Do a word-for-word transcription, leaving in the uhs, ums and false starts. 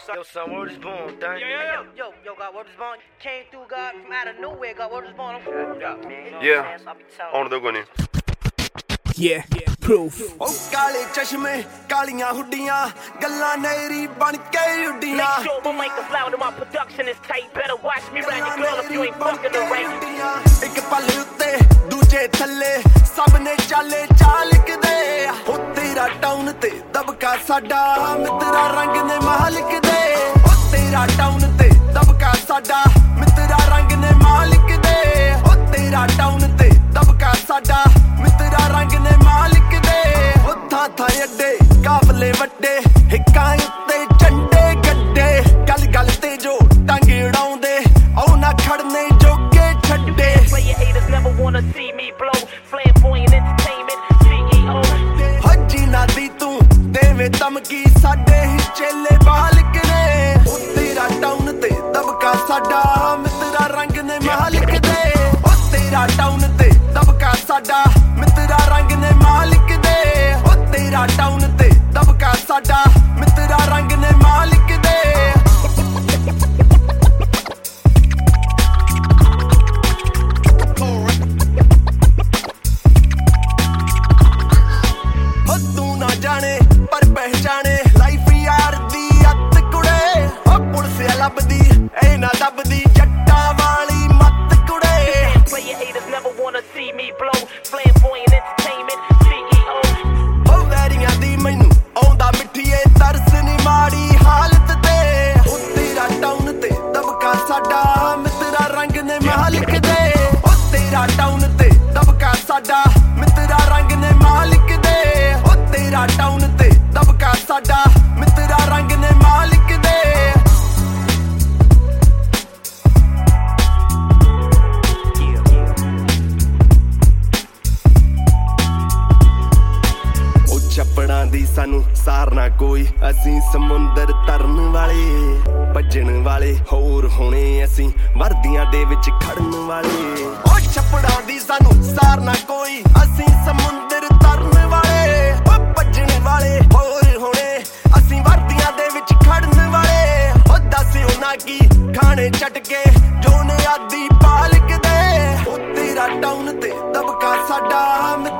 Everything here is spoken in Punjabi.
Yo, son, word is born, dang. Yo, yo, yo, yo, yo, God, word is born. Came through, God, from out of nowhere, God, word is born. Yeah, ਆਉਣ ਦੋ ਕੋਈ ਨਹੀਂ Yeah, proof. ਉਹ ਕਾਲੇ ਚਸ਼ਮੇ ਕਾਲੀਆਂ ਹੁੱਡੀਆਂ ਗੱਲਾਂ ਨੇਰੀ ਬਣ ਕੇ ਉੱਡੀਆਂ Make sure my mic is loud and my production is tight. Better watch me round your girl if you ain't fucking the right. ਇੱਕ ਪੱਲੇ ਉੱਤੇ ਦੂਜੇ ਥੱਲੇ ਸਭ ਨੇ ਚਾਲੇ ਚਾਲ ਲਿਖਦੇ ਉਹ ਤੇਰਾ ਟਾਊਨ ਤੇ ਦਬਕਾ ਸਾਡਾ ਮਿੱਤਰਾ ਰੰਗ ਨੇ ਮਾਲਿਕ ਦੇ ਉਹ ਤੇਰਾ ਟਾਊਨ ਤੇ ਦਬਕਾ ਸਾਡਾ ਮਿੱਤਰਾ ਰੰਗ ਨੇ ਮਾਲਿਕ ਦੇ ਉਹ ਤੇਰਾ ਟਾਊਨ ਤੇ ਦਬਕਾ ਸਾਡਾ ਮਿੱਤਰਾ ਰੰਗ ਨੇ ਮਾਲਿਕ ਦੇ ਉਹ ਥਾਂ ਥਾਂ ਅੱਡੇ ਕਾਫਲੇ ਵੱਡੇ ਹਿੱਕਾਂ ਉੱਤੇ ਝੰਡੇ ਗੱਡੇ ਗੱਲ ਗੱਲ ਤੇ ਜੋ ਟੰਗ ਉਡਾਉਂਦੇ ਉਹ ਨਾ ਖੜਨੇ ਜੋਗੇ ਛੱਡੇ Player haters never wanna see me blow. Flamboyant entertainment C E O. ਹੱਜੀ ਨਾ ਦੀ ਤੂੰ ਦੇਵੇਂ ਧਮਕੀ ਸਾਡੇ ਹੀ ਚੇਲੇ ਬਾਲਕ ਨੇ ਉਹ ਤੇਰਾ ਟਾਊਨ ਤੇ ਦਬਕਾ ਸਾਡਾ ਮਿੱਤਰਾ ਰੰਗ ਨੇ ਮਾਲਿਕ ਦੇ ਉਹ ਤੇਰਾ ਟਾਊਨ ਤੇ ਦਬਕਾ ਸਾਡਾ ਮਿੱਤਰਾ ਰੰਗ ਨੇ ਮਾਲਿਕ ਦੇ ਉਹ ਤੇਰਾ ਟਾਊਨ ਤੇ ਦਬਕਾ ਸਾਡਾ ਮਿੱਤਰਾ ਰੰਗ ਨੇ ਮਾਲਿਕ ਦੇ ਤੂੰ ਨਾ ਜਾਣੇ ਪਰ ਪਹਿਚਾਣੇ ਲਾਈਫ ਯਾਰ ਦੀ ਅੱਤ ਕੁੜੇ ਉਹ ਪੁਲਿਸ ਲੱਭਦੀ ਇਹ ਨਾ ਲੱਭਦੀ ਜੱਟਾਂ ਵਾਲੀ ਮੱਤ ਕੁੜੇ Player haters never wanna see me blow. Flamboyant entertainment C E O. ਉਹ ਵੈਰੀਆਂ ਦੀ ਮੈਨੂੰ ਆਉਂਦਾ ਮਿੱਠੀਏ ਤਰਸ ਨੀ ਮਾੜੀ ਹਾਲਤ ਤੇ ਉਹ ਤੇਰਾ ਟਾਊਨ ਤੇ ਦਬਕਾ ਸਾਡਾ ਮਿੱਤਰਾ ਰੰਗ ਨੇ ਮਾਲਿਕ ਦੇ ਉਹ ਤੇਰਾ ਟਾਊਨ ਤੇ ਦਬਕਾ ਸਾਡਾ ਮਿੱਤਰਾ ਰੰਗ ਨੇ ਮਾਲਿਕ ਦੇ ਉਹ ਤੇਰਾ ਟਾਊਨ ਤੇ ਦਬਕਾ ਸਾਡਾ ਮਿੱਤਰਾ ਰੰਗ ਨੇ ਮਾਲਿਕ ਦੇ ਉਹ ਚੱਪੜਾਂ ਦੀ ਸਾਨੂੰ ਸਾਰਨਾ ਕੋਈ ਅਸੀਂ ਸਮੁੰਦਰ ਤਰਨ ਵਾਲੇ ਭੱਜਣ ਵਾਲੇ ਹੋਰ ਹੋਣੇ ਅਸੀਂ ਵਰਦੀਆਂ ਦੇ ਵਿੱਚ ਖੜਨ ਵਾਲੇ ਉਹ ਚੱਪੜਾਂ ਦੀ ਸਾਨੂੰ ਸਾਰਨਾ ਕੋਈ ਅਸੀਂ ਸਮੁੰਦਰ ਤਰਨ ਵਾਲੇ ਉਹ ਭੱਜਣ ਵਾਲੇ ਹੋਰ ਹੋਣੇ ਅਸੀਂ ਵਰਦੀਆਂ ਦੇ ਵਿੱਚ ਖੜਨ ਵਾਲੇ ਉਹ ਦੱਸ ਉਹਨਾਂ ਕੀ ਖਾਣੇ ਛੱਡ ਕੇ ਜੋ ਨੇ ਆਦੀ ਪਾਲਕ ਦੇ ਉਹ ਤੇਰਾ ਟਾਊਨ ਤੇ ਦਬਕਾ ਸਾਡਾ